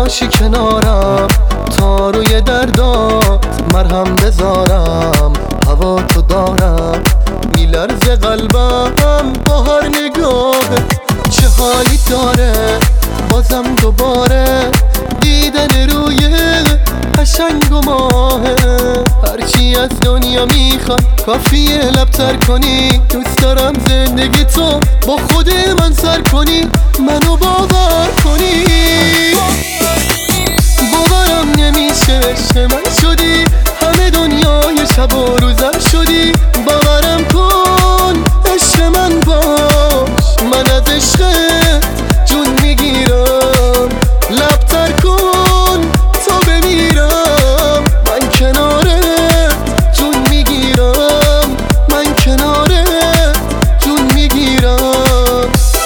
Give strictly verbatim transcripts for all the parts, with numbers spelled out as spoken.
باشی کنارم تا روی دردات مرهم بذارم. هوا تو دارم میلرزه قلبم با هر نگاهه. چه حالی داره بازم دوباره دیدن روی قشنگ و ماهه. هرچی از دنیا میخواد کافیه لبتر کنی. دوست دارم زندگی تو با خود من سر کنی، منو باور کنی. باورم نمیشه عشق من شدی، همه دنیای شب و روزم شدی. باورم کن عشق من باش، من از عشقت جون میگیرم. لبتر کن تا بمیرم، من کنارت جون میگیرم. من کنارت جون میگیرم.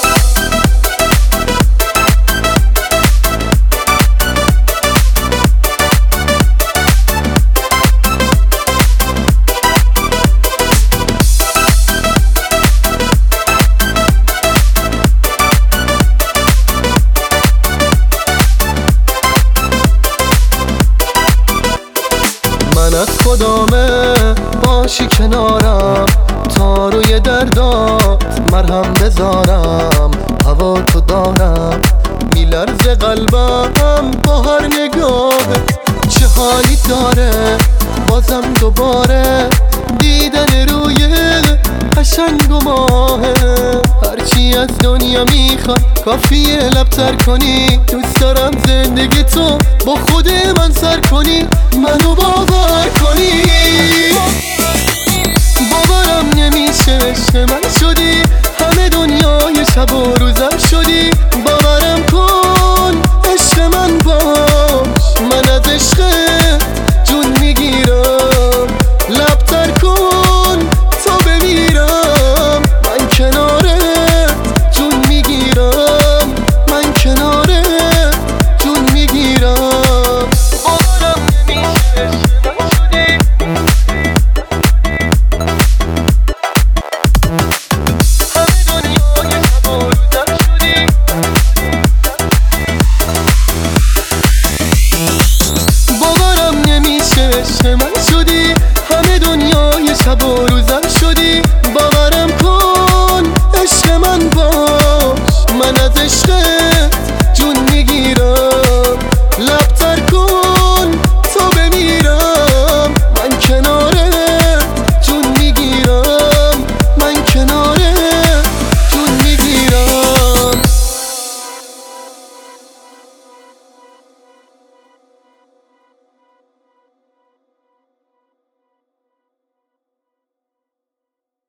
من از خدامه باشی کنارم تا روی دردات مرهم بذارم. هوا تو دارم میلرزه قلبم با هر نگاهه. چه حالی داره بازم دوباره دیدن روی قشنگ و ماهه. هرچی از دنیا میخواد کافیه لبتر کنی. دوست دارم زندگی تو با خود من سر کنی، منو باور کنی. باورم نمیشه عشق من شدی، همه دنیای شب و روزم شدی. باورم کن عشق من باش، من از عشقت جون میگیرم. لبتر کن تا بمیرم، من کنارت جون میگیرم. من کنارت جون میگیرم. باورم نمیشه عشق من شدی، همه دنیای شب و روزم شدی. باورم نمیشه عشق من شدی، همه دنیای شب و روزم شدی. باورم کن عشق من باش، من از عشقت